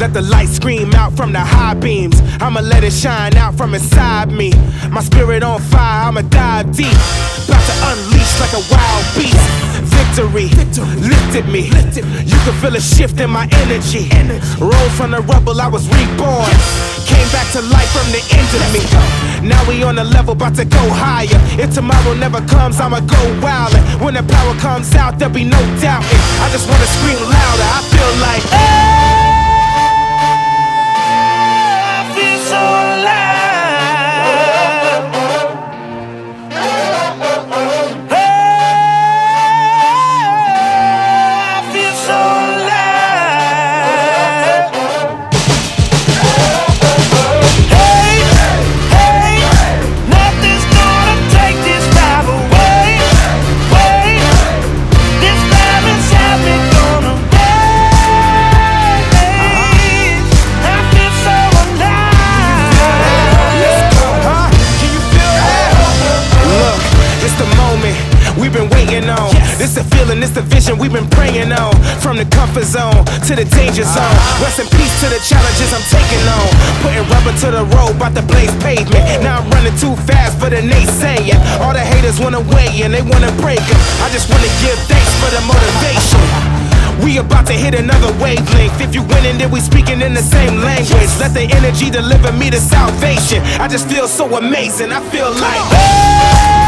Let the light scream out from the high beams. I'ma let it shine out from inside me. My spirit on fire, I'ma dive deep. About to unleash like a wild beast. Victory lifted me. You can feel a shift in my energy. Rose from the rubble, I was reborn. Came back to life from the end of me. Now we on the level, about to go higher. If tomorrow never comes, I'ma go wildin'. When the power comes out, there'll be no doubting. I just wanna scream louder, I feel like I feel so alive. we've been waiting on. This the feeling, this the vision we've been praying on. From the comfort zone to the danger zone. Rest in peace to the challenges I'm taking on. Putting rubber to the road, about to blaze pavement. Now I'm running too fast for the naysaying. All the haters wanna weigh and they wanna break them. I just wanna give thanks for the motivation. We about to hit another wavelength. If you winning, then we speaking in the same language. Let the energy deliver me to salvation. I just feel so amazing, I feel like